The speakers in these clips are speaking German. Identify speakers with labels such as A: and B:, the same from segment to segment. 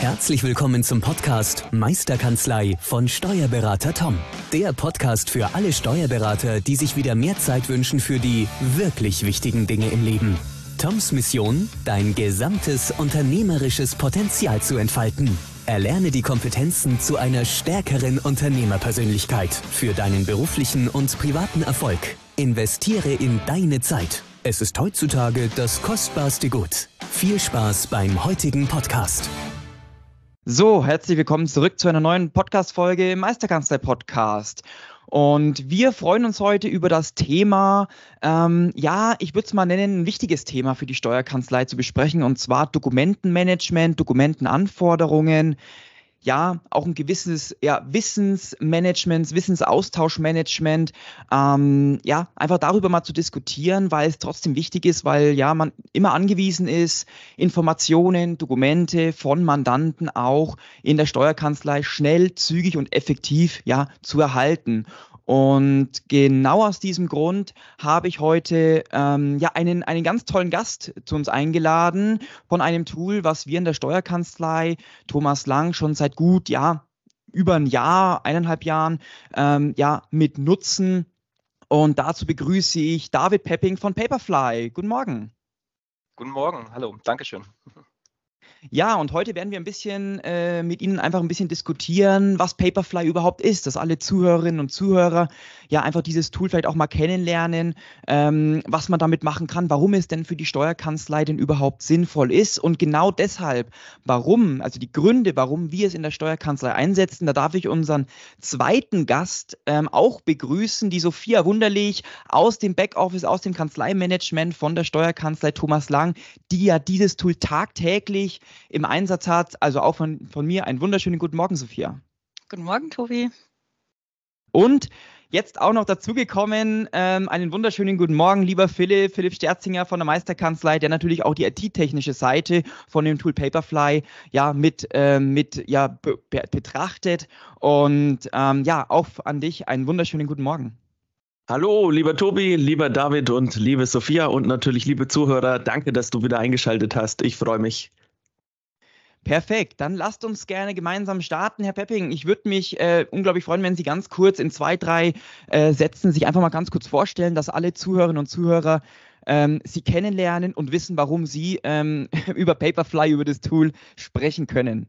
A: Herzlich willkommen zum Podcast Meisterkanzlei von Steuerberater Tom. Der Podcast für alle Steuerberater, die sich wieder mehr Zeit wünschen für die wirklich wichtigen Dinge im Leben. Toms Mission, dein gesamtes unternehmerisches Potenzial zu entfalten. Erlerne die Kompetenzen zu einer stärkeren Unternehmerpersönlichkeit für deinen beruflichen und privaten Erfolg. Investiere in deine Zeit. Es ist heutzutage das kostbarste Gut. Viel Spaß beim heutigen Podcast.
B: So, herzlich willkommen zurück zu einer neuen Podcast-Folge im Meisterkanzlei-Podcast. Und wir freuen uns heute über das Thema, ich würde es mal nennen, ein wichtiges Thema für die Steuerkanzlei zu besprechen, und zwar Dokumentenmanagement, Dokumentenanforderungen. Ja, auch ein gewisses Wissensmanagement, Wissensaustauschmanagement, einfach darüber mal zu diskutieren, weil es trotzdem wichtig ist, weil man immer angewiesen ist, Informationen, Dokumente von Mandanten auch in der Steuerkanzlei schnell, zügig und effektiv zu erhalten. Und genau aus diesem Grund habe ich heute einen ganz tollen Gast zu uns eingeladen von einem Tool, was wir in der Steuerkanzlei Thomas Lang schon seit gut über ein Jahr, 1,5 Jahren mit nutzen. Und dazu begrüße ich David Pepping von Paperfly. Guten Morgen.
C: Guten Morgen, hallo, Dankeschön.
B: Ja, und heute werden wir ein bisschen mit Ihnen einfach ein bisschen diskutieren, was Paperfly überhaupt ist, dass alle Zuhörerinnen und Zuhörer einfach dieses Tool vielleicht auch mal kennenlernen, was man damit machen kann, warum es denn für die Steuerkanzlei denn überhaupt sinnvoll ist, und genau deshalb, also die Gründe, warum wir es in der Steuerkanzlei einsetzen, da darf ich unseren zweiten Gast auch begrüßen, die Sophia Wunderlich aus dem Backoffice, aus dem Kanzleimanagement von der Steuerkanzlei Thomas Lang, die ja dieses Tool tagtäglich im Einsatz hat. Also auch von mir einen wunderschönen guten Morgen, Sophia.
D: Guten Morgen, Tobi.
B: Und jetzt auch noch dazugekommen, einen wunderschönen guten Morgen, lieber Philipp Sterzinger von der Meisterkanzlei, der natürlich auch die IT-technische Seite von dem Tool Paperfly betrachtet. Und auch an dich einen wunderschönen guten Morgen.
E: Hallo, lieber Tobi, lieber David und liebe Sophia und natürlich liebe Zuhörer. Danke, dass du wieder eingeschaltet hast. Ich freue mich.
B: Perfekt, dann lasst uns gerne gemeinsam starten, Herr Pepping. Ich würde mich unglaublich freuen, wenn Sie ganz kurz in 2, 3 Sätzen sich einfach mal ganz kurz vorstellen, dass alle Zuhörerinnen und Zuhörer Sie kennenlernen und wissen, warum Sie über Paperfly, über das Tool sprechen können.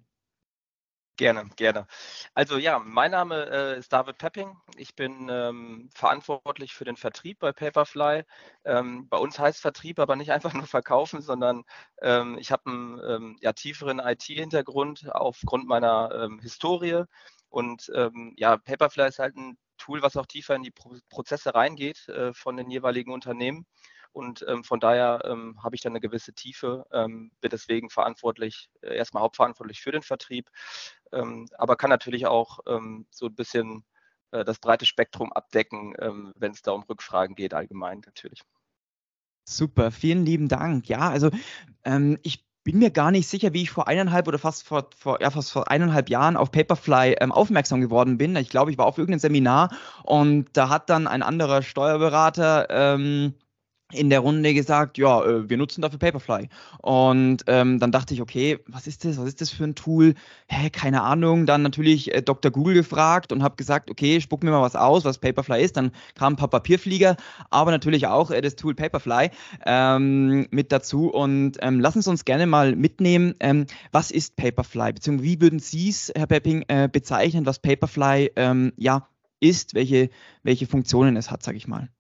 C: Gerne. Also mein Name ist David Pepping. Ich bin verantwortlich für den Vertrieb bei Paperfly. Bei uns heißt Vertrieb aber nicht einfach nur verkaufen, sondern ich habe einen tieferen IT-Hintergrund aufgrund meiner Historie. Und Paperfly ist halt ein Tool, was auch tiefer in die Prozesse reingeht von den jeweiligen Unternehmen. Und von daher habe ich dann eine gewisse Tiefe, bin deswegen erstmal hauptverantwortlich für den Vertrieb, aber kann natürlich auch so ein bisschen das breite Spektrum abdecken, wenn es da um Rückfragen geht, allgemein natürlich.
B: Super, vielen lieben Dank. Ja, also ich bin mir gar nicht sicher, wie ich vor 1,5 oder fast vor 1,5 Jahren auf Paperfly aufmerksam geworden bin. Ich glaube, ich war auf irgendeinem Seminar und da hat dann ein anderer Steuerberater in der Runde gesagt, wir nutzen dafür Paperfly. Und dann dachte ich, okay, was ist das für ein Tool? Keine Ahnung. Dann natürlich Dr. Google gefragt und habe gesagt, okay, spuck mir mal was aus, was Paperfly ist. Dann kamen ein paar Papierflieger, aber natürlich auch das Tool Paperfly mit dazu. Und lassen Sie uns gerne mal mitnehmen, was ist Paperfly? Beziehungsweise wie würden Sie es, Herr Pepping, bezeichnen, was Paperfly ist, welche Funktionen es hat, sage ich mal.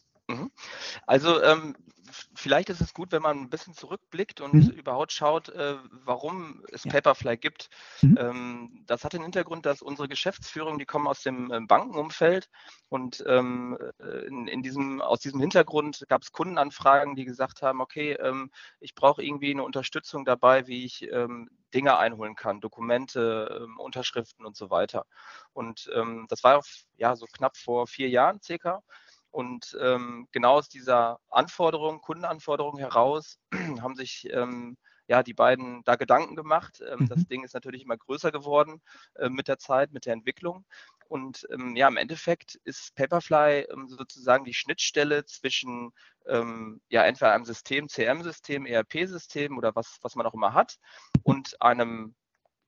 C: Also vielleicht ist es gut, wenn man ein bisschen zurückblickt und überhaupt schaut, warum es Paperfly gibt. Das hat den Hintergrund, dass unsere Geschäftsführung, die kommen aus dem Bankenumfeld, und aus diesem Hintergrund gab es Kundenanfragen, die gesagt haben, okay, ich brauche irgendwie eine Unterstützung dabei, wie ich Dinge einholen kann, Dokumente, Unterschriften und so weiter. Und das war so knapp vor 4 Jahren circa. Und genau aus dieser Kundenanforderung heraus haben sich die beiden da Gedanken gemacht. Das Ding ist natürlich immer größer geworden mit der Zeit, mit der Entwicklung. Und im Endeffekt ist Paperfly sozusagen die Schnittstelle zwischen entweder einem System, CRM-System, ERP-System oder was man auch immer hat, und einem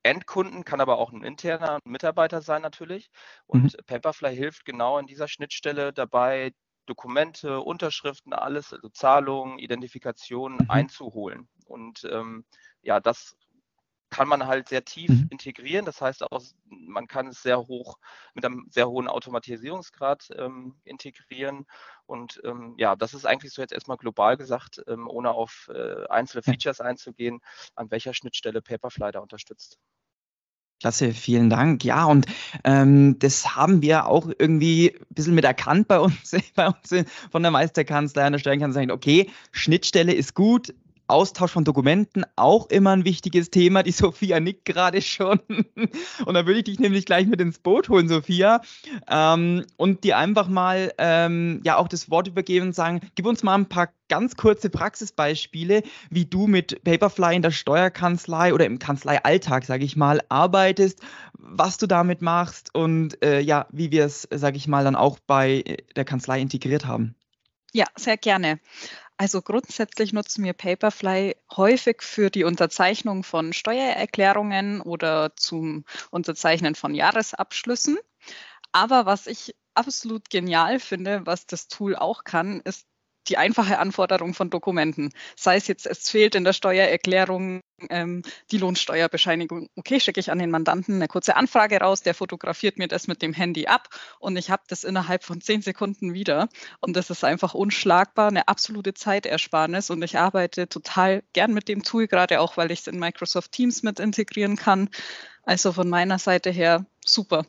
C: Endkunden, kann aber auch ein interner Mitarbeiter sein natürlich. Und Paperfly hilft genau in dieser Schnittstelle dabei, Dokumente, Unterschriften, alles, also Zahlungen, Identifikationen einzuholen. Und ja, das kann man halt sehr tief integrieren. Das heißt auch, man kann es sehr hoch mit einem sehr hohen Automatisierungsgrad integrieren. Und ja, das ist eigentlich so jetzt erstmal global gesagt, ohne auf einzelne Features einzugehen, an welcher Schnittstelle Paperfly da unterstützt.
B: Klasse, vielen Dank. Ja, und das haben wir auch irgendwie ein bisschen mit erkannt bei uns, von der Meisterkanzlei an der Steuerkanzlei. Okay, Schnittstelle ist gut. Austausch von Dokumenten auch immer ein wichtiges Thema. Die Sophia nickt gerade schon. Und da würde ich dich nämlich gleich mit ins Boot holen, Sophia. Und dir einfach mal ja auch das Wort übergeben und sagen, gib uns mal ein paar ganz kurze Praxisbeispiele, wie du mit Paperfly in der Steuerkanzlei oder im Kanzleialltag, sage ich mal, arbeitest, was du damit machst und ja, wie wir es, sage ich mal, dann auch bei der Kanzlei integriert haben.
D: Ja, sehr gerne. Also grundsätzlich nutzen wir Paperfly häufig für die Unterzeichnung von Steuererklärungen oder zum Unterzeichnen von Jahresabschlüssen. Aber was ich absolut genial finde, was das Tool auch kann, ist die einfache Anforderung von Dokumenten. Sei es jetzt, es fehlt in der Steuererklärung die Lohnsteuerbescheinigung. Okay, schicke ich an den Mandanten eine kurze Anfrage raus, der fotografiert mir das mit dem Handy ab und ich habe das innerhalb von 10 Sekunden wieder. Und das ist einfach unschlagbar, eine absolute Zeitersparnis. Und ich arbeite total gern mit dem Tool, gerade auch, weil ich es in Microsoft Teams mit integrieren kann. Also von meiner Seite her super.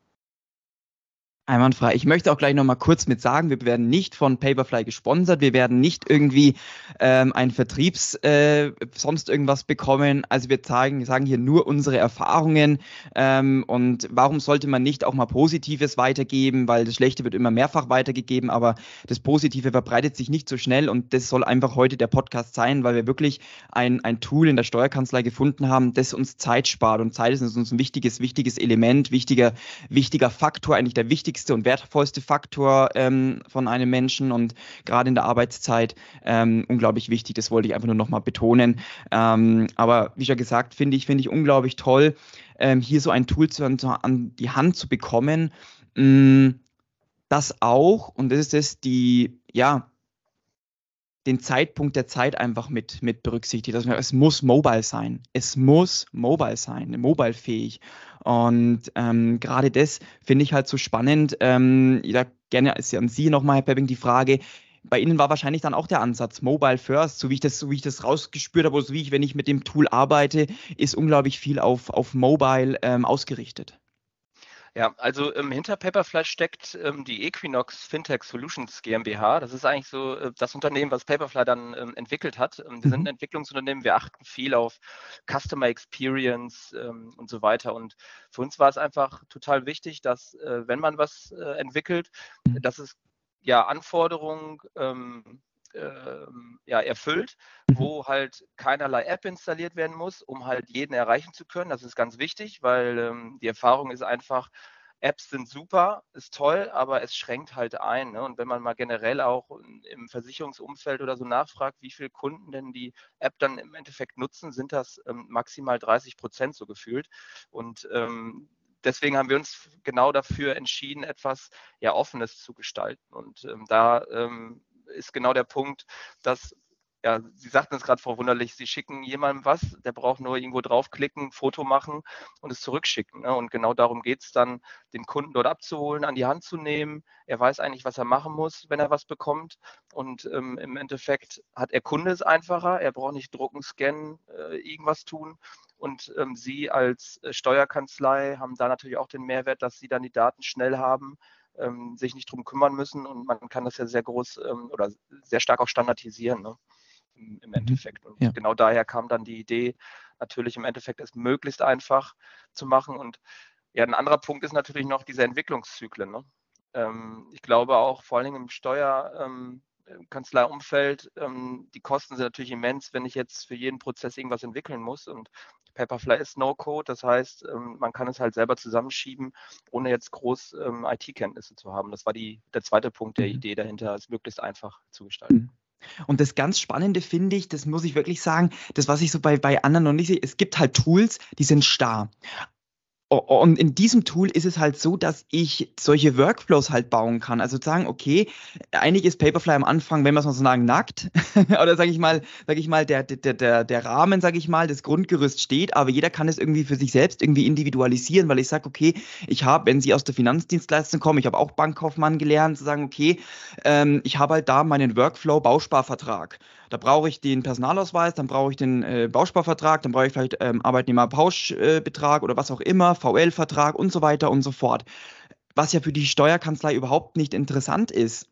B: Einwandfrei. Ich möchte auch gleich noch mal kurz mit sagen, wir werden nicht von Paperfly gesponsert, wir werden nicht irgendwie ein sonst irgendwas bekommen. Also wir sagen hier nur unsere Erfahrungen und warum sollte man nicht auch mal Positives weitergeben, weil das Schlechte wird immer mehrfach weitergegeben, aber das Positive verbreitet sich nicht so schnell und das soll einfach heute der Podcast sein, weil wir wirklich ein Tool in der Steuerkanzlei gefunden haben, das uns Zeit spart und Zeit ist uns ein wichtiges Element, wichtiger Faktor, eigentlich der wichtigste und wertvollste Faktor von einem Menschen und gerade in der Arbeitszeit unglaublich wichtig. Das wollte ich einfach nur nochmal betonen. Aber wie schon gesagt, finde ich unglaublich toll, hier so ein Tool an die Hand zu bekommen, das auch, und das ist es, den Zeitpunkt der Zeit einfach mit berücksichtigt. Also es muss mobile sein. Es muss mobile sein, mobilefähig. Und gerade das finde ich halt so spannend. Gerne ist ja an Sie nochmal, Herr Pepping, die Frage. Bei Ihnen war wahrscheinlich dann auch der Ansatz Mobile First, so wie ich das rausgespürt habe, oder so wie wenn ich mit dem Tool arbeite, ist unglaublich viel auf Mobile ausgerichtet.
C: Ja, also hinter Paperfly steckt die Equinox Fintech Solutions GmbH. Das ist eigentlich so das Unternehmen, was Paperfly dann entwickelt hat. Wir sind ein Entwicklungsunternehmen, wir achten viel auf Customer Experience und so weiter. Und für uns war es einfach total wichtig, dass wenn man was entwickelt, dass es ja Anforderungen erfüllt, wo halt keinerlei App installiert werden muss, um halt jeden erreichen zu können. Das ist ganz wichtig, weil die Erfahrung ist einfach, Apps sind super, ist toll, aber es schränkt halt ein. Ne? Und wenn man mal generell auch im Versicherungsumfeld oder so nachfragt, wie viele Kunden denn die App dann im Endeffekt nutzen, sind das maximal 30% so gefühlt. Und deswegen haben wir uns genau dafür entschieden, etwas ja Offenes zu gestalten. Und da ist genau der Punkt, dass ja, Sie sagten es gerade, Frau Wunderlich, Sie schicken jemandem was, der braucht nur irgendwo draufklicken, Foto machen und es zurückschicken. Ne? Und genau darum geht es dann, den Kunden dort abzuholen, an die Hand zu nehmen. Er weiß eigentlich, was er machen muss, wenn er was bekommt. Und im Endeffekt hat der Kunde es einfacher. Er braucht nicht drucken, scannen, irgendwas tun. Und Sie als Steuerkanzlei haben da natürlich auch den Mehrwert, dass Sie dann die Daten schnell haben, sich nicht drum kümmern müssen und man kann das ja sehr groß oder sehr stark auch standardisieren, ne? Im Endeffekt. Und
B: Ja.
C: genau daher kam dann die Idee, natürlich im Endeffekt es möglichst einfach zu machen. Und ja, ein anderer Punkt ist natürlich noch diese Entwicklungszyklen. Ne? Ich glaube auch vor allen Dingen im Steuerkanzleiumfeld, die Kosten sind natürlich immens, wenn ich jetzt für jeden Prozess irgendwas entwickeln muss. Und Paperfly ist No-Code, das heißt, man kann es halt selber zusammenschieben, ohne jetzt groß IT-Kenntnisse zu haben. Das war der zweite Punkt der Idee dahinter, es möglichst einfach zu gestalten.
B: Und das ganz Spannende finde ich, das muss ich wirklich sagen, das, was ich so bei anderen noch nicht sehe, es gibt halt Tools, die sind starr. Und in diesem Tool ist es halt so, dass ich solche Workflows halt bauen kann. Also sagen, okay, eigentlich ist Paperfly am Anfang, wenn wir es mal so sagen, nackt. Oder sage ich mal, der Rahmen, sage ich mal, das Grundgerüst steht, aber jeder kann es irgendwie für sich selbst irgendwie individualisieren, weil ich sage, okay, ich habe, wenn Sie aus der Finanzdienstleistung kommen, ich habe auch Bankkaufmann gelernt, zu sagen, okay, ich habe halt da meinen Workflow Bausparvertrag. Da brauche ich den Personalausweis, dann brauche ich den Bausparvertrag, dann brauche ich vielleicht Arbeitnehmerpauschbetrag oder was auch immer, VL-Vertrag und so weiter und so fort. Was ja für die Steuerkanzlei überhaupt nicht interessant ist.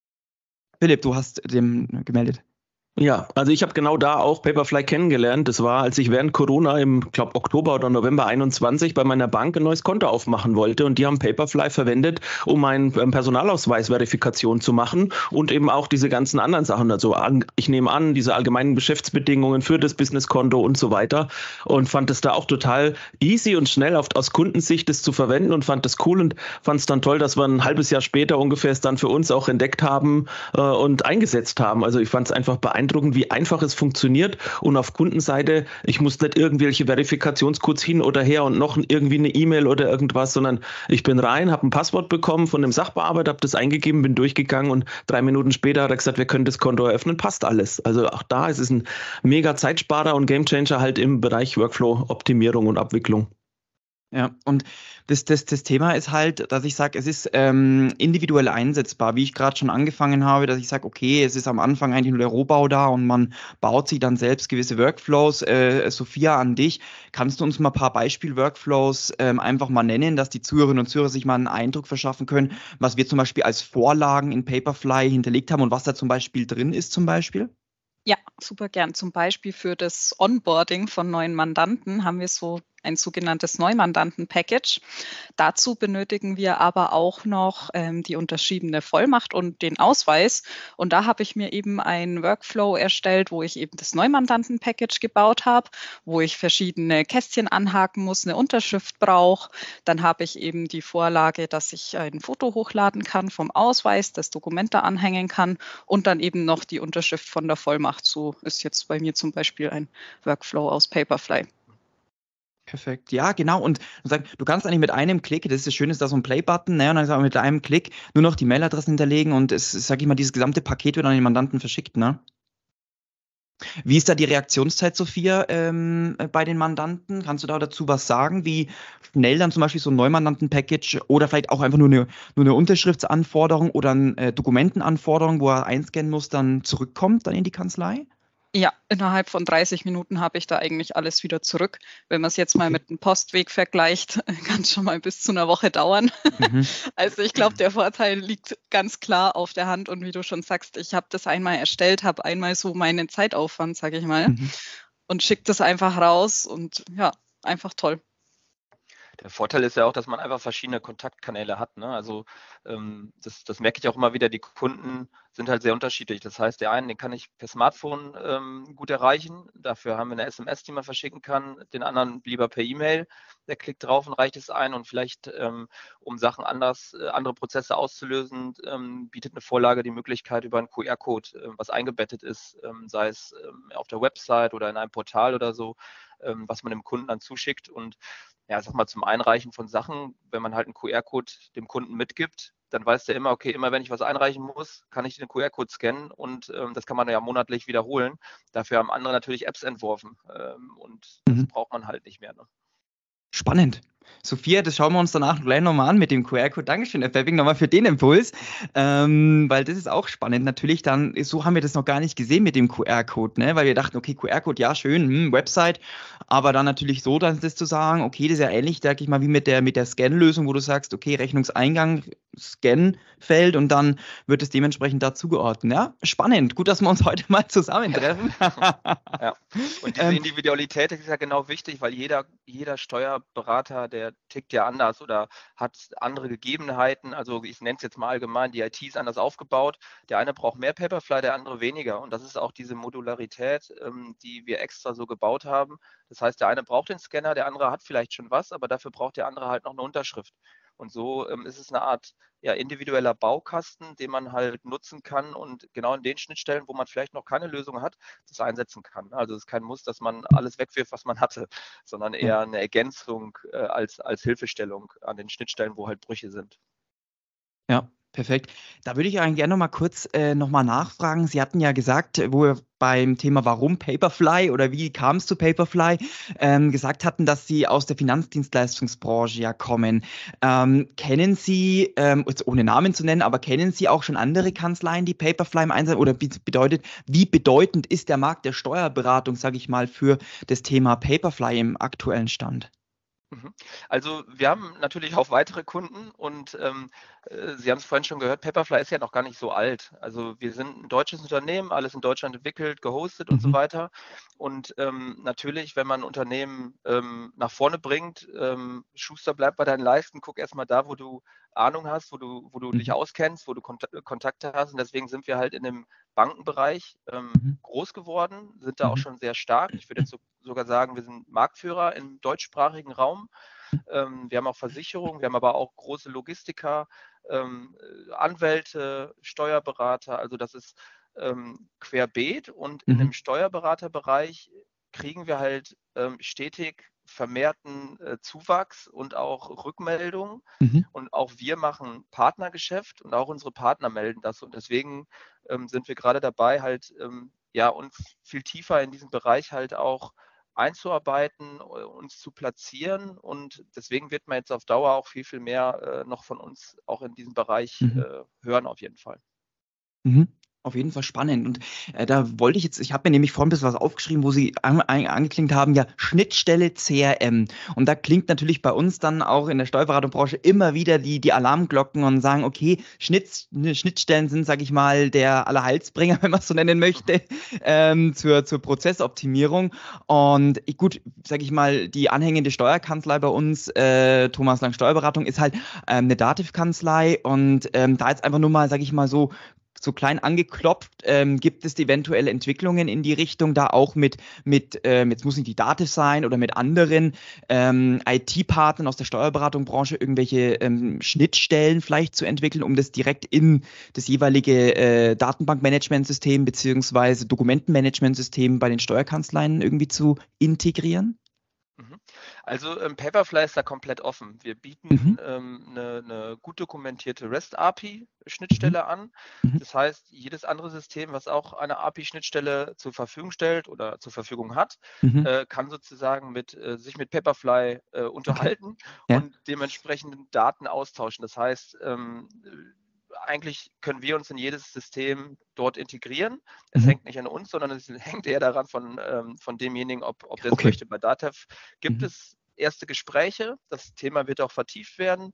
B: Philipp, du hast dem gemeldet.
E: Ja, also ich habe genau da auch Paperfly kennengelernt. Das war, als ich während Corona im, glaube Oktober oder November 21 bei meiner Bank ein neues Konto aufmachen wollte und die haben Paperfly verwendet, um meine Personalausweisverifikation zu machen und eben auch diese ganzen anderen Sachen. Also ich nehme an, diese allgemeinen Geschäftsbedingungen für das Businesskonto und so weiter und fand es da auch total easy und schnell aus Kundensicht das zu verwenden und fand das cool und fand es dann toll, dass wir ein halbes Jahr später ungefähr es dann für uns auch entdeckt haben und eingesetzt haben. Also ich fand es einfach beeindruckend, wie einfach es funktioniert und auf Kundenseite, ich muss nicht irgendwelche Verifikationscodes hin oder her und noch irgendwie eine E-Mail oder irgendwas, sondern ich bin rein, habe ein Passwort bekommen von dem Sachbearbeiter, habe das eingegeben, bin durchgegangen und 3 Minuten später hat er gesagt, wir können das Konto eröffnen, passt alles. Also auch da ist es ein mega Zeitsparer und Gamechanger halt im Bereich Workflow-Optimierung und Abwicklung.
B: Ja, und das Thema ist halt, dass ich sage, es ist individuell einsetzbar, wie ich gerade schon angefangen habe, dass ich sage, okay, es ist am Anfang eigentlich nur der Rohbau da und man baut sich dann selbst gewisse Workflows. Sophia, an dich, kannst du uns mal ein paar Beispiel-Workflows einfach mal nennen, dass die Zuhörerinnen und Zuhörer sich mal einen Eindruck verschaffen können, was wir zum Beispiel als Vorlagen in Paperfly hinterlegt haben und was da zum Beispiel drin ist zum Beispiel?
D: Ja, super gern. Zum Beispiel für das Onboarding von neuen Mandanten haben wir so ein sogenanntes Neumandanten-Package. Dazu benötigen wir aber auch noch die unterschriebene Vollmacht und den Ausweis. Und da habe ich mir eben einen Workflow erstellt, wo ich eben das Neumandanten-Package gebaut habe, wo ich verschiedene Kästchen anhaken muss, eine Unterschrift brauche. Dann habe ich eben die Vorlage, dass ich ein Foto hochladen kann vom Ausweis, das Dokument da anhängen kann und dann eben noch die Unterschrift von der Vollmacht. So ist jetzt bei mir zum Beispiel ein Workflow aus Paperfly.
B: Perfekt, ja, genau. Und du kannst eigentlich mit einem Klick, das ist das Schöne, ist da so ein Play-Button, ne, und dann sagen wir mit einem Klick nur noch die Mailadressen hinterlegen und es, sag ich mal, dieses gesamte Paket wird an den Mandanten verschickt, ne? Wie ist da die Reaktionszeit, Sophia, bei den Mandanten? Kannst du da dazu was sagen, wie schnell dann zum Beispiel so ein Neumandanten-Package oder vielleicht auch einfach nur eine Unterschriftsanforderung oder eine Dokumentenanforderung, wo er einscannen muss, dann zurückkommt dann in die Kanzlei?
D: Ja, innerhalb von 30 Minuten habe ich da eigentlich alles wieder zurück. Wenn man es jetzt mal
B: Okay.
D: mit dem Postweg vergleicht, kann es schon mal bis zu einer Woche dauern.
B: Mhm.
D: Also ich glaube, der Vorteil liegt ganz klar auf der Hand. Und wie du schon sagst, ich habe das einmal erstellt, habe einmal so meinen Zeitaufwand, sage ich mal,
B: Mhm.
D: und schicke das einfach raus und ja, einfach toll.
C: Der Vorteil ist ja auch, dass man einfach verschiedene Kontaktkanäle hat. Ne? Also das merke ich auch immer wieder, die Kunden sind halt sehr unterschiedlich. Das heißt, der einen, den kann ich per Smartphone gut erreichen. Dafür haben wir eine SMS, die man verschicken kann. Den anderen lieber per E-Mail. Der klickt drauf und reicht es ein. Und vielleicht, um Sachen andere Prozesse auszulösen, bietet eine Vorlage die Möglichkeit über einen QR-Code, was eingebettet ist, sei es auf der Website oder in einem Portal oder so, was man dem Kunden dann zuschickt. Und ja, sag mal, zum Einreichen von Sachen, wenn man halt einen QR-Code dem Kunden mitgibt, dann weiß der immer, okay, immer wenn ich was einreichen muss, kann ich den QR-Code scannen und das kann man ja monatlich wiederholen. Dafür haben andere natürlich Apps entworfen und das
B: Mhm.
C: braucht man halt nicht mehr. Ne?
B: Spannend. Sophia, das schauen wir uns danach gleich nochmal an mit dem QR-Code. Dankeschön, Herr Febbing, nochmal für den Impuls, weil das ist auch spannend. Natürlich dann, so haben wir das noch gar nicht gesehen mit dem QR-Code, ne? Weil wir dachten, okay, QR-Code, ja, schön, Website, aber dann natürlich so, dann das zu sagen, okay, das ist ja ähnlich, sag ich mal, wie mit der Scan-Lösung, wo du sagst, okay, Rechnungseingang, Scan-Feld und dann wird es dementsprechend da zugeordnet. Ja, spannend. Gut, dass wir uns heute mal zusammentreffen.
C: Ja. Und diese Individualität ist ja genau wichtig, weil jeder Steuerberater, der tickt ja anders oder hat andere Gegebenheiten. Also ich nenne es jetzt mal allgemein, die IT ist anders aufgebaut. Der eine braucht mehr Paperfly, der andere weniger. Und das ist auch diese Modularität, die wir extra so gebaut haben. Das heißt, der eine braucht den Scanner, der andere hat vielleicht schon was, aber dafür braucht der andere halt noch eine Unterschrift. Und so ist es eine Art individueller Baukasten, den man halt nutzen kann und genau in den Schnittstellen, wo man vielleicht noch keine Lösung hat, das einsetzen kann. Also es ist kein Muss, dass man alles wegwirft, was man hatte, sondern eher eine Ergänzung als Hilfestellung an den Schnittstellen, wo halt Brüche sind.
B: Ja, perfekt. Da würde ich eigentlich gerne noch mal kurz noch mal nachfragen. Sie hatten ja gesagt, wo wir beim Thema Warum Paperfly oder wie kam es zu Paperfly, gesagt hatten, dass Sie aus der Finanzdienstleistungsbranche ja kommen. Kennen Sie, jetzt ohne Namen zu nennen, aber kennen Sie auch schon andere Kanzleien, die Paperfly im Einsatz oder wie bedeutend ist der Markt der Steuerberatung, sage ich mal, für das Thema Paperfly im aktuellen Stand?
C: Mhm. Also wir haben natürlich auch weitere Kunden und Sie haben es vorhin schon gehört, Paperfly ist ja noch gar nicht so alt. Also wir sind ein deutsches Unternehmen, alles in Deutschland entwickelt, gehostet und so
B: Mhm.
C: weiter. Und natürlich, wenn man ein Unternehmen nach vorne bringt, Schuster, bleib bei deinen Leisten, guck erstmal da, wo du Ahnung hast, wo du dich
B: Mhm.
C: auskennst, wo du Kontakte hast. Und deswegen sind wir halt in dem Bankenbereich
B: Mhm.
C: groß geworden, sind da auch
B: Mhm.
C: schon sehr stark. Ich würde jetzt sogar sagen, wir sind Marktführer im deutschsprachigen Raum. Wir haben auch Versicherungen, wir haben aber auch große Logistiker, Anwälte, Steuerberater. Also das ist querbeet. Und in dem
B: Mhm.
C: Steuerberaterbereich kriegen wir halt stetig vermehrten Zuwachs und auch Rückmeldungen.
B: Mhm.
C: Und auch wir machen Partnergeschäft und auch unsere Partner melden das. Und deswegen sind wir gerade dabei, halt uns viel tiefer in diesem Bereich halt auch einzuarbeiten, uns zu platzieren. Und deswegen wird man jetzt auf Dauer auch viel, viel mehr noch von uns auch in diesem Bereich
B: Mhm.
C: hören, auf jeden Fall.
B: Mhm. Auf jeden Fall spannend. Und da wollte ich habe mir nämlich vorhin ein bisschen was aufgeschrieben, wo Sie angeklingt haben, ja, Schnittstelle CRM. Und da klingt natürlich bei uns dann auch in der Steuerberatungsbranche immer wieder die Alarmglocken und sagen, okay, Schnittstellen sind, sage ich mal, der Allerheilsbringer, wenn man es so nennen möchte, zur Prozessoptimierung. Und gut, sage ich mal, die anhängende Steuerkanzlei bei uns, Thomas Lang Steuerberatung, ist halt eine Dativ-Kanzlei. Und da jetzt einfach nur mal, sage ich mal, so klein angeklopft, gibt es eventuelle Entwicklungen in die Richtung, da auch jetzt muss nicht die Dativ sein oder mit anderen IT-Partnern aus der Steuerberatungsbranche irgendwelche Schnittstellen vielleicht zu entwickeln, um das direkt in das jeweilige Datenbankmanagementsystem beziehungsweise Dokumentenmanagementsystem bei den Steuerkanzleien irgendwie zu integrieren?
C: Mhm. Also Paperfly ist da komplett offen. Wir
B: Mhm.
C: bieten eine gut dokumentierte
B: Mhm.
C: REST-API-Schnittstelle an.
B: Mhm.
C: Das heißt, jedes andere System, was auch eine API-Schnittstelle zur Verfügung stellt oder zur Verfügung hat,
B: Mhm.
C: kann sozusagen sich mit Paperfly
B: Okay.
C: unterhalten
B: Ja.
C: und dementsprechend Daten austauschen. Das heißt, eigentlich können wir uns in jedes System dort integrieren. Es
B: Mhm.
C: hängt nicht an uns, sondern es hängt eher daran von demjenigen, ob der es
B: Okay.
C: möchte. Bei Datev gibt
B: Mhm.
C: es erste Gespräche. Das Thema wird auch vertieft werden,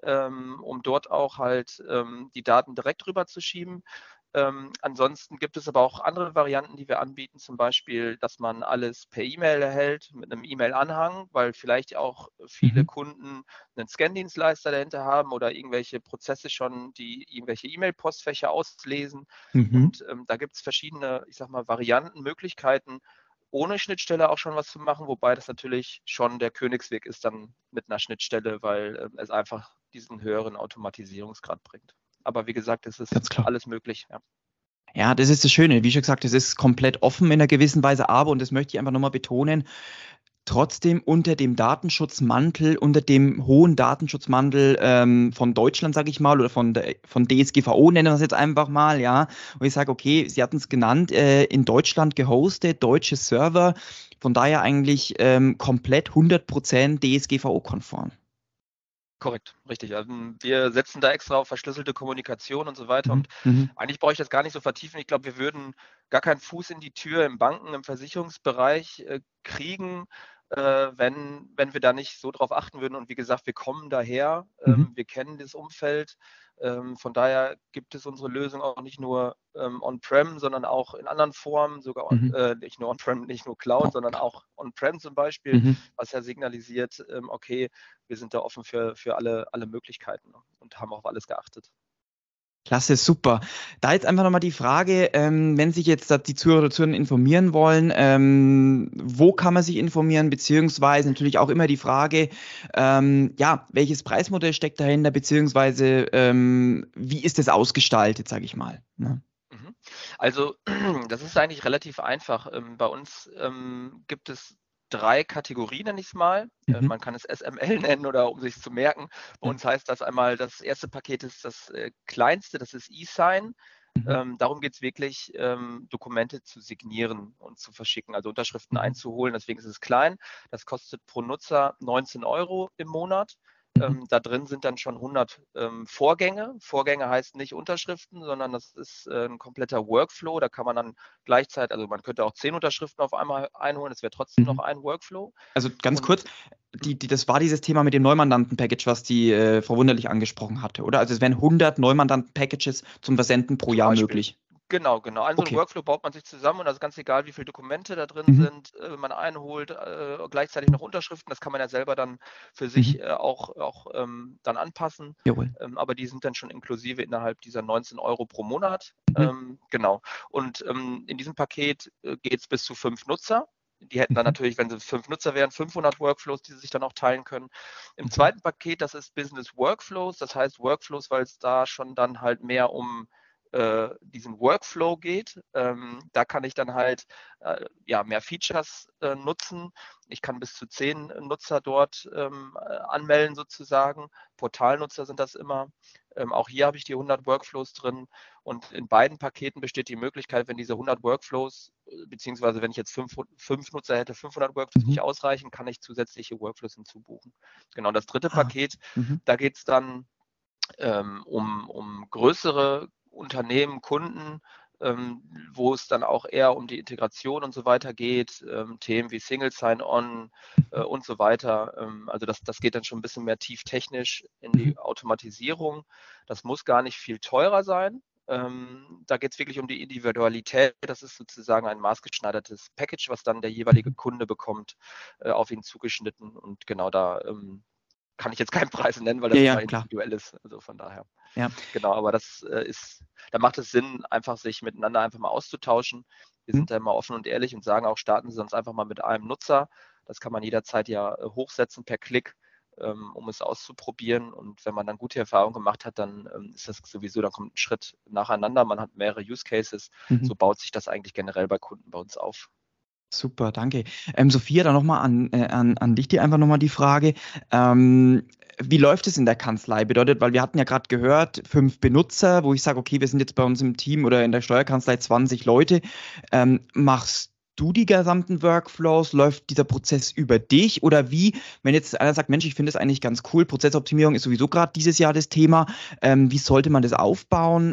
C: um dort auch halt die Daten direkt rüberzuschieben. Ansonsten gibt es aber auch andere Varianten, die wir anbieten, zum Beispiel, dass man alles per E-Mail erhält mit einem E-Mail-Anhang, weil vielleicht auch viele
B: Mhm.
C: Kunden einen Scan-Dienstleister dahinter haben oder irgendwelche Prozesse schon, die irgendwelche E-Mail-Postfächer auslesen.
B: Mhm.
C: Und da gibt es verschiedene, ich sag mal, Varianten, Möglichkeiten, ohne Schnittstelle auch schon was zu machen, wobei das natürlich schon der Königsweg ist dann mit einer Schnittstelle, weil es einfach diesen höheren Automatisierungsgrad bringt. Aber wie gesagt, es ist
B: Ganz klar.
C: alles möglich. Ja.
B: Ja, das ist das Schöne. Wie schon gesagt, es ist komplett offen in einer gewissen Weise, aber, und das möchte ich einfach nochmal betonen, trotzdem unter dem Datenschutzmantel, unter dem hohen Datenschutzmantel von Deutschland, sage ich mal, oder von DSGVO nennen wir es jetzt einfach mal, ja. Und ich sage, okay, Sie hatten es genannt, in Deutschland gehostet, deutsche Server, von daher eigentlich komplett 100% DSGVO-konform.
C: Korrekt, richtig. Also, wir setzen da extra auf verschlüsselte Kommunikation und so weiter.
B: Mhm.
C: Und
B: Mhm.
C: eigentlich brauche ich das gar nicht so vertiefen. Ich glaube, wir würden gar keinen Fuß in die Tür im im Versicherungsbereich kriegen, wenn wir da nicht so drauf achten würden. Und wie gesagt, wir kommen daher,
B: Mhm.
C: wir kennen das Umfeld. Von daher gibt es unsere Lösung auch nicht nur on-prem, sondern auch in anderen Formen, sogar
B: Mhm.
C: nicht nur on-prem, nicht nur Cloud,
B: Oh,
C: sondern auch on-prem zum Beispiel,
B: mhm.
C: was ja signalisiert, okay, wir sind da offen für alle Möglichkeiten, ne, und haben auf alles geachtet.
B: Klasse, super. Da jetzt einfach nochmal die Frage, wenn sich jetzt da die Zuhörer oder Zuhörer informieren wollen, wo kann man sich informieren, beziehungsweise natürlich auch immer die Frage, ja, welches Preismodell steckt dahinter, beziehungsweise wie ist das ausgestaltet, sage ich mal. Ne?
C: Mhm. Also, das ist eigentlich relativ einfach. Bei uns gibt es 3 Kategorien, nenne ich es mal.
B: Mhm.
C: Man kann es SML nennen oder um sich zu merken. Bei
B: Ja.
C: uns heißt das einmal, das erste Paket ist das kleinste, das ist eSign.
B: Mhm.
C: Darum geht es wirklich, Dokumente zu signieren und zu verschicken, also Unterschriften
B: Mhm.
C: einzuholen. Deswegen ist es klein. Das kostet pro Nutzer 19 € im Monat.
B: Mhm.
C: Da drin sind dann schon 100 Vorgänge. Vorgänge heißt nicht Unterschriften, sondern das ist ein kompletter Workflow. Da kann man dann gleichzeitig, also man könnte auch 10 Unterschriften auf einmal einholen, es wäre trotzdem noch
B: Mhm.
C: ein Workflow.
B: Also ganz kurz,
C: Und
B: das war dieses Thema mit dem Neumandanten-Package, was die Frau Wunderlich angesprochen hatte, oder? Also es wären 100 Neumandanten-Packages zum Versenden pro
C: zum
B: Jahr
C: Beispiel,
B: möglich.
C: genau. Also ein
B: Okay.
C: Workflow baut man sich zusammen und das ist ganz egal, wie viele Dokumente da drin
B: Mhm.
C: sind, man einholt, gleichzeitig noch Unterschriften. Das kann man ja selber dann für sich
B: Mhm.
C: auch dann anpassen.
B: Jawohl.
C: Aber die sind dann schon inklusive innerhalb dieser 19 € pro Monat.
B: Mhm.
C: Genau. Und in diesem Paket geht es bis zu 5 Nutzer. Die hätten dann
B: Mhm.
C: natürlich, wenn sie 5 Nutzer wären, 500 Workflows, die sie sich dann auch teilen können. Im
B: Mhm.
C: zweiten Paket, das ist Business Workflows, das heißt Workflows, weil es da schon dann halt mehr um diesen Workflow geht. Da kann ich dann halt ja, mehr Features nutzen. Ich kann bis zu 10 Nutzer dort anmelden sozusagen. Portalnutzer sind das immer. Auch hier habe ich die 100 Workflows drin und in beiden Paketen besteht die Möglichkeit, wenn diese 100 Workflows, beziehungsweise wenn ich jetzt 5 Nutzer hätte, 500 Workflows
B: Mhm.
C: nicht ausreichen, kann ich zusätzliche Workflows hinzubuchen. Genau, das dritte
B: Ah.
C: Paket,
B: Mhm.
C: da geht es dann um größere Unternehmen, Kunden, wo es dann auch eher um die Integration und so weiter geht, Themen wie Single Sign-On und so weiter. Also das geht dann schon ein bisschen mehr tieftechnisch in
B: Mhm.
C: die Automatisierung. Das muss gar nicht viel teurer sein. Da geht es wirklich um die Individualität. Das ist sozusagen ein maßgeschneidertes Package, was dann der jeweilige
B: Mhm.
C: Kunde bekommt, auf ihn zugeschnitten. Und genau da kann ich jetzt keinen Preis nennen, weil
B: Ja,
C: das
B: ja,
C: immer
B: klar.
C: individuell ist. Also von daher.
B: Ja.
C: Genau, aber da macht es Sinn, einfach sich miteinander einfach mal auszutauschen. Wir
B: Mhm.
C: sind da immer offen und ehrlich und sagen auch, starten Sie uns einfach mal mit einem Nutzer. Das kann man jederzeit ja hochsetzen per Klick, um es auszuprobieren. Und wenn man dann gute Erfahrungen gemacht hat, dann ist das sowieso, dann kommt ein Schritt nacheinander. Man hat mehrere Use Cases.
B: Mhm.
C: So baut sich das eigentlich generell bei Kunden bei uns auf.
B: Super, danke. Sophia, dann nochmal an dich einfach nochmal die Frage. Wie läuft es in der Kanzlei? Bedeutet, weil wir hatten ja gerade gehört, 5 Benutzer, wo ich sage, okay, wir sind jetzt bei uns im Team oder in der Steuerkanzlei 20 Leute. Machst du die gesamten Workflows? Läuft dieser Prozess über dich? Oder wie, wenn jetzt einer sagt, Mensch, ich finde es eigentlich ganz cool, Prozessoptimierung ist sowieso gerade dieses Jahr das Thema. Wie sollte man das aufbauen?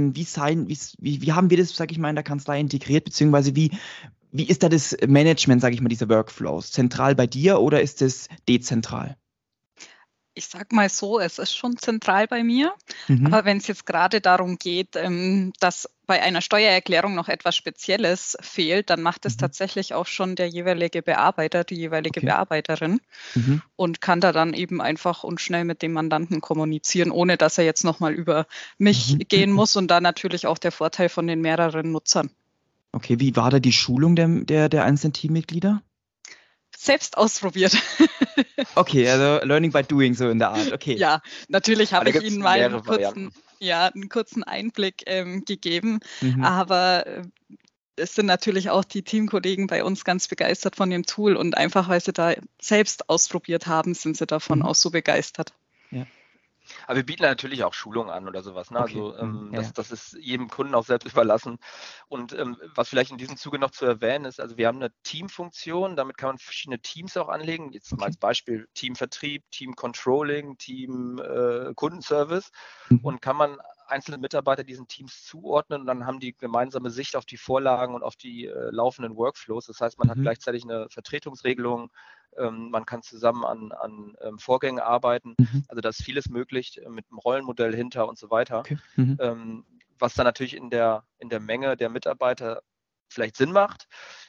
B: Wie haben wir das, sage ich mal, in der Kanzlei integriert? Beziehungsweise wie ist da das Management, sage ich mal, dieser Workflows? Zentral bei dir oder ist es dezentral?
D: Ich sage mal so, es ist schon zentral bei mir,
B: Mhm.
D: aber wenn es jetzt gerade darum geht, dass bei einer Steuererklärung noch etwas Spezielles fehlt, dann macht es
B: Mhm.
D: tatsächlich auch schon der jeweilige Bearbeiter, die jeweilige
B: Okay.
D: Bearbeiterin
B: Mhm.
D: und kann da dann eben einfach und schnell mit dem Mandanten kommunizieren, ohne dass er jetzt nochmal über mich
B: Mhm.
D: gehen muss und da natürlich auch der Vorteil von den mehreren Nutzern.
B: Okay, wie war da die Schulung der einzelnen Teammitglieder?
D: Selbst ausprobiert.
B: Okay, also Learning by Doing, so in der Art. Okay.
D: Ja, natürlich
C: Da
D: habe ich
C: gibt es
D: Ihnen mal
C: mehrere Varianten.
D: einen kurzen Einblick gegeben,
B: Mhm.
D: aber es sind natürlich auch die Teamkollegen bei uns ganz begeistert von dem Tool und einfach, weil sie da selbst ausprobiert haben, sind sie davon
B: Mhm.
D: auch so begeistert.
B: Ja,
C: Aber wir bieten natürlich auch Schulungen an oder sowas. Ne?
B: okay.
C: Also
B: Mhm. Ja, ja.
C: das ist jedem Kunden auch selbst überlassen. Und was vielleicht in diesem Zuge noch zu erwähnen ist, also wir haben eine Teamfunktion, damit kann man verschiedene Teams auch anlegen. Jetzt mal
B: Okay.
C: als Beispiel Team Vertrieb, Team Controlling, Team Kundenservice
B: Mhm.
C: und kann man einzelne Mitarbeiter diesen Teams zuordnen und dann haben die gemeinsame Sicht auf die Vorlagen und auf die laufenden Workflows. Das heißt, man hat
B: Mhm.
C: gleichzeitig eine Vertretungsregelung, man kann zusammen an Vorgängen arbeiten.
B: Mhm.
C: Also da ist vieles möglich mit einem Rollenmodell hinter und so weiter,
B: Okay. Mhm.
C: was dann natürlich in der Menge der Mitarbeiter vielleicht Sinn macht.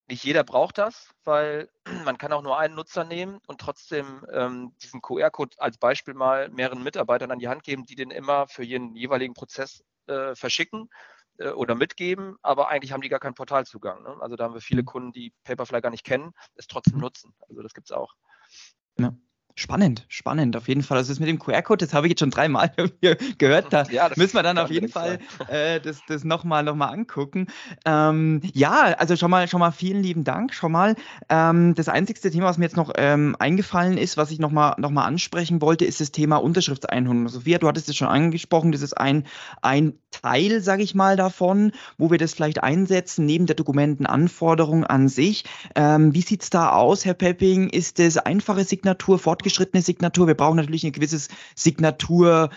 C: Nicht jeder braucht das, weil man kann auch nur einen Nutzer nehmen und trotzdem diesen QR-Code als Beispiel mal mehreren Mitarbeitern an die Hand geben, die den immer für jeden jeweiligen Prozess verschicken oder mitgeben, aber eigentlich haben die gar keinen Portalzugang. Ne? Also da haben wir viele Kunden, die Paperfly gar nicht kennen, es trotzdem nutzen. Also das gibt es auch.
B: Ja. Spannend, auf jeden Fall. Also das mit dem QR-Code, das habe ich jetzt schon 3-mal gehört. Da müssen wir dann auf jeden Fall das nochmal angucken. Also schon mal vielen lieben Dank. Das einzigste Thema, was mir jetzt noch eingefallen ist, was ich noch mal ansprechen wollte, ist das Thema Unterschriftseinholung. Sophia, du hattest es schon angesprochen, das ist ein Teil, sage ich mal, davon, wo wir das vielleicht einsetzen, neben der Dokumentenanforderung an sich. Wie sieht es da aus, Herr Pepping? Ist das einfache Signatur, fortgeschrittene Signatur? Wir brauchen natürlich ein gewisses Signatur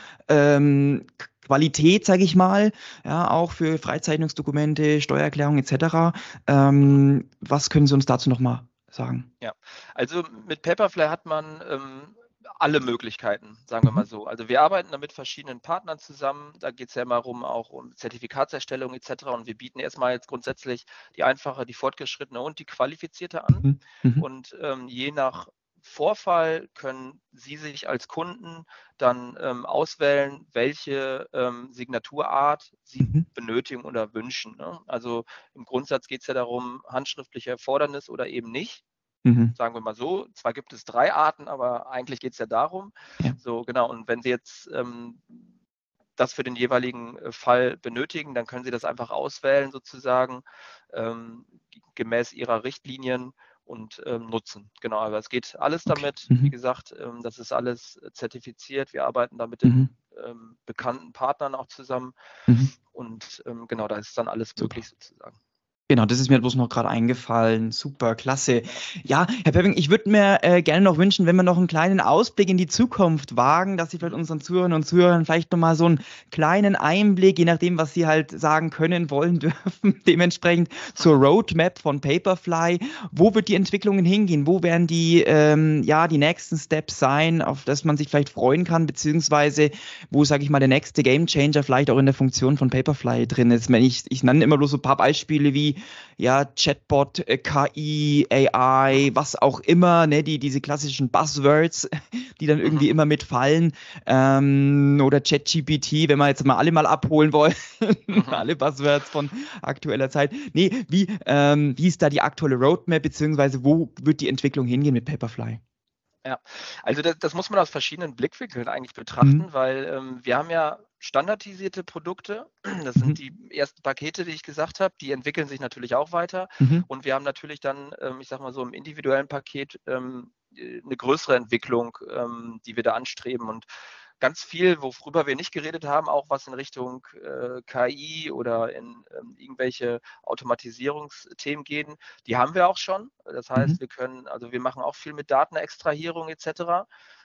B: Qualität, sage ich mal, ja, auch für Freizeichnungsdokumente, Steuererklärung etc. Was können Sie uns dazu nochmal sagen?
C: Ja, also mit Paperfly hat man alle Möglichkeiten, sagen wir mal so. Also wir arbeiten da mit verschiedenen Partnern zusammen. Da geht es ja immer auch um Zertifikatserstellung etc. Und wir bieten erstmal jetzt grundsätzlich die einfache, die fortgeschrittene und die qualifizierte an. Und je nach Vorfall können Sie sich als Kunden dann auswählen, welche Signaturart Sie benötigen oder wünschen. Ne? Also im Grundsatz geht es ja darum, handschriftliche Erfordernis oder eben nicht. Sagen wir mal so, zwar gibt es 3 Arten, aber eigentlich geht es ja darum. Ja. So, genau, und wenn Sie jetzt das für den jeweiligen Fall benötigen, dann können Sie das einfach auswählen sozusagen, gemäß Ihrer Richtlinien und nutzen. Genau, aber es geht alles damit. Wie gesagt, das ist alles zertifiziert. Wir arbeiten da mit den bekannten Partnern auch zusammen. Und genau, da ist dann alles möglich sozusagen.
B: Genau, das ist mir bloß noch gerade eingefallen. Super, klasse. Ja, Herr Pepping, ich würde mir gerne noch wünschen, wenn wir noch einen kleinen Ausblick in die Zukunft wagen, dass Sie vielleicht unseren Zuhörern und Zuhörern vielleicht nochmal so einen kleinen Einblick, je nachdem, was Sie halt sagen können, wollen, dürfen, dementsprechend zur Roadmap von Paperfly. Wo wird die Entwicklungen hingehen? Wo werden die nächsten Steps sein, auf das man sich vielleicht freuen kann, beziehungsweise wo, sage ich mal, der nächste Gamechanger vielleicht auch in der Funktion von Paperfly drin ist? Ich nenne immer bloß so ein paar Beispiele wie Chatbot, KI, AI, was auch immer, ne, diese klassischen Buzzwords, die dann irgendwie immer mitfallen, oder ChatGPT, wenn wir jetzt mal alle abholen wollen, alle Buzzwords von aktueller Zeit. Nee, wie ist da die aktuelle Roadmap, beziehungsweise wo wird die Entwicklung hingehen mit Paperfly?
C: Ja, also das muss man aus verschiedenen Blickwinkeln eigentlich betrachten, weil wir haben ja standardisierte Produkte. Das sind die ersten Pakete, die ich gesagt habe. Die entwickeln sich natürlich auch weiter. Und wir haben natürlich dann, ich sag mal so im individuellen Paket, eine größere Entwicklung, die wir da anstreben. Und ganz viel, worüber wir nicht geredet haben, auch was in Richtung KI oder in irgendwelche Automatisierungsthemen gehen, die haben wir auch schon. Das heißt, wir machen auch viel mit Datenextrahierung etc.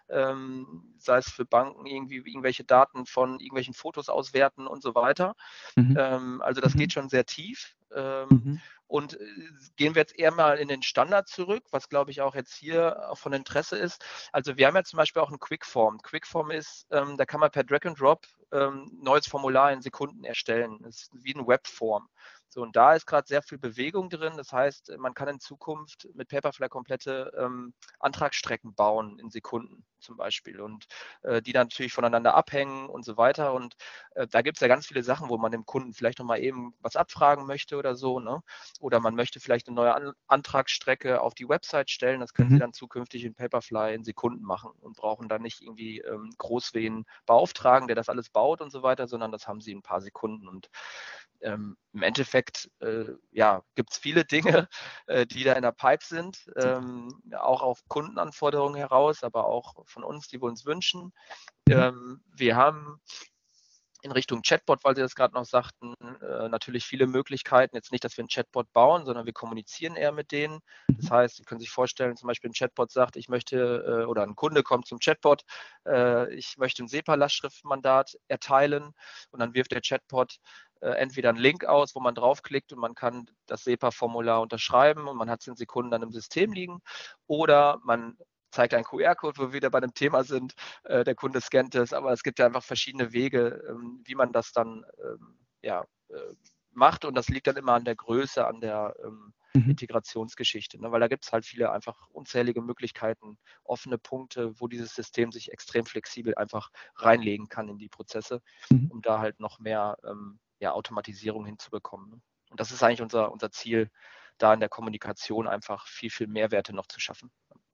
C: Sei es für Banken irgendwelche Daten von irgendwelchen Fotos auswerten und so weiter. Also das geht schon sehr tief. Und gehen wir jetzt eher mal in den Standard zurück, was glaube ich auch jetzt hier von Interesse ist. Also wir haben ja zum Beispiel auch ein Quickform. Quickform ist, da kann man per Drag and Drop neues Formular in Sekunden erstellen. Das ist wie ein Webform. So, und da ist gerade sehr viel Bewegung drin. Das heißt, man kann in Zukunft mit Paperfly komplette Antragsstrecken bauen in Sekunden zum Beispiel und die dann natürlich voneinander abhängen und so weiter. Und da gibt es ja ganz viele Sachen, wo man dem Kunden vielleicht nochmal eben was abfragen möchte oder so, ne? Oder man möchte vielleicht eine neue Antragsstrecke auf die Website stellen. Das können Sie dann zukünftig in Paperfly in Sekunden machen und brauchen dann nicht irgendwie groß wen beauftragen, der das alles baut und so weiter, sondern das haben Sie in ein paar Sekunden. Und im Endeffekt gibt es viele Dinge, die da in der Pipe sind, auch auf Kundenanforderungen heraus, aber auch von uns, die wir uns wünschen. Wir haben in Richtung Chatbot, weil Sie das gerade noch sagten, natürlich viele Möglichkeiten. Jetzt nicht, dass wir einen Chatbot bauen, sondern wir kommunizieren eher mit denen. Das heißt, Sie können sich vorstellen, zum Beispiel ein Chatbot sagt, ich möchte, oder ein Kunde kommt zum Chatbot, ich möchte ein SEPA-Lastschriftmandat erteilen und dann wirft der Chatbot entweder einen Link aus, wo man draufklickt und man kann das SEPA-Formular unterschreiben und man hat es in Sekunden dann im System liegen, oder man zeigt einen QR-Code, wo wir wieder bei dem Thema sind, der Kunde scannt es, aber es gibt ja einfach verschiedene Wege, wie man das dann macht, und das liegt dann immer an der Größe, an der Integrationsgeschichte, ne? Weil da gibt es halt viele einfach unzählige Möglichkeiten, offene Punkte, wo dieses System sich extrem flexibel einfach reinlegen kann in die Prozesse, um da halt noch mehr Automatisierung hinzubekommen. Ne? Und das ist eigentlich unser Ziel, da in der Kommunikation einfach viel, viel Mehrwerte noch zu schaffen.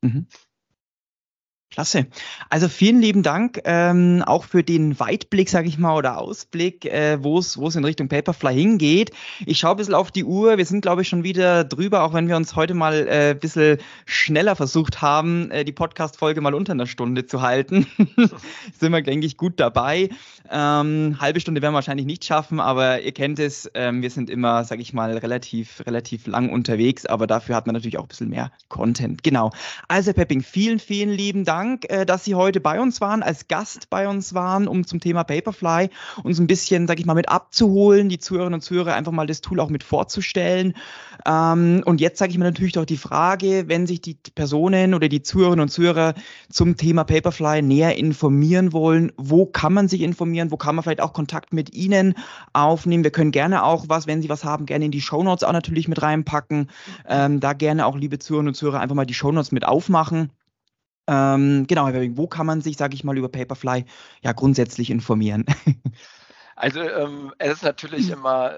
B: Klasse. Also vielen lieben Dank auch für den Weitblick, sage ich mal, oder Ausblick, wo es in Richtung Paperfly hingeht. Ich schaue ein bisschen auf die Uhr. Wir sind, glaube ich, schon wieder drüber, auch wenn wir uns heute mal ein bisschen schneller versucht haben, die Podcast-Folge mal unter einer Stunde zu halten. Sind wir, denke ich, gut dabei. Halbe Stunde werden wir wahrscheinlich nicht schaffen, aber ihr kennt es, wir sind immer, sage ich mal, relativ lang unterwegs, aber dafür hat man natürlich auch ein bisschen mehr Content. Genau. Also Herr Pepping, vielen, vielen lieben Dank, dass Sie heute bei uns waren, als Gast bei uns waren, um zum Thema Paperfly uns ein bisschen, sage ich mal, mit abzuholen, die Zuhörerinnen und Zuhörer einfach mal das Tool auch mit vorzustellen. Und jetzt sage ich mir natürlich doch die Frage, wenn sich die Personen oder die Zuhörerinnen und Zuhörer zum Thema Paperfly näher informieren wollen, wo kann man sich informieren, wo kann man vielleicht auch Kontakt mit Ihnen aufnehmen? Wir können gerne auch wenn Sie was haben, gerne in die Shownotes auch natürlich mit reinpacken. Da gerne auch, liebe Zuhörerinnen und Zuhörer, einfach mal die Shownotes mit aufmachen. Genau, wo kann man sich, sage ich mal, über Paperfly ja grundsätzlich informieren?
C: Also es ist natürlich immer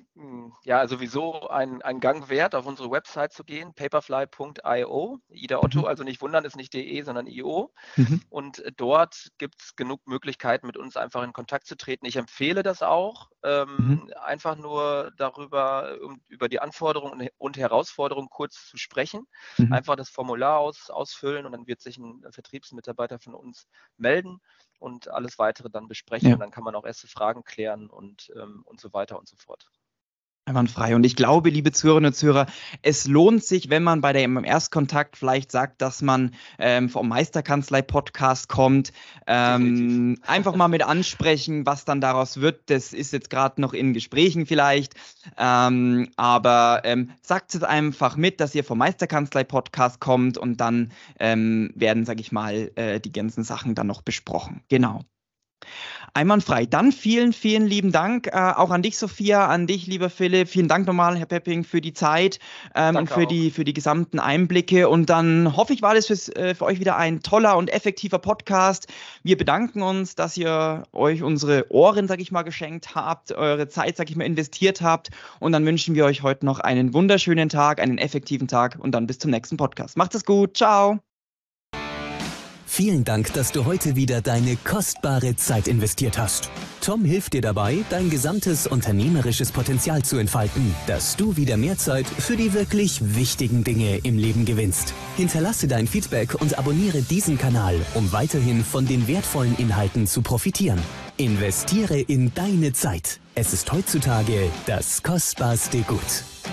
C: sowieso ein Gang wert, auf unsere Website zu gehen, paperfly.io, Ida Otto, also nicht wundern, ist nicht .de, sondern .io. Und dort gibt es genug Möglichkeiten, mit uns einfach in Kontakt zu treten. Ich empfehle das auch, einfach nur über die Anforderungen und Herausforderungen kurz zu sprechen. Einfach das Formular ausfüllen und dann wird sich ein Vertriebsmitarbeiter von uns melden und alles Weitere dann besprechen. Ja. Und dann kann man auch erste Fragen klären und so weiter und so fort.
B: Einwandfrei. Und ich glaube, liebe Zuhörerinnen und Zuhörer, es lohnt sich, wenn man im Erstkontakt vielleicht sagt, dass man vom Meisterkanzlei-Podcast kommt, einfach mal mit ansprechen, was dann daraus wird. Das ist jetzt gerade noch in Gesprächen vielleicht, aber sagt es einfach mit, dass ihr vom Meisterkanzlei-Podcast kommt und dann werden, sage ich mal, die ganzen Sachen dann noch besprochen. Genau. Einwandfrei. Dann vielen, vielen lieben Dank auch an dich, Sophia, an dich, lieber Philipp. Vielen Dank nochmal, Herr Pepping, für die Zeit und für die gesamten Einblicke. Und dann hoffe ich, war das für euch wieder ein toller und effektiver Podcast. Wir bedanken uns, dass ihr euch unsere Ohren, sag ich mal, geschenkt habt, eure Zeit, sag ich mal, investiert habt. Und dann wünschen wir euch heute noch einen wunderschönen Tag, einen effektiven Tag und dann bis zum nächsten Podcast. Macht es gut. Ciao.
A: Vielen Dank, dass du heute wieder deine kostbare Zeit investiert hast. Tom hilft dir dabei, dein gesamtes unternehmerisches Potenzial zu entfalten, dass du wieder mehr Zeit für die wirklich wichtigen Dinge im Leben gewinnst. Hinterlasse dein Feedback und abonniere diesen Kanal, um weiterhin von den wertvollen Inhalten zu profitieren. Investiere in deine Zeit. Es ist heutzutage das kostbarste Gut.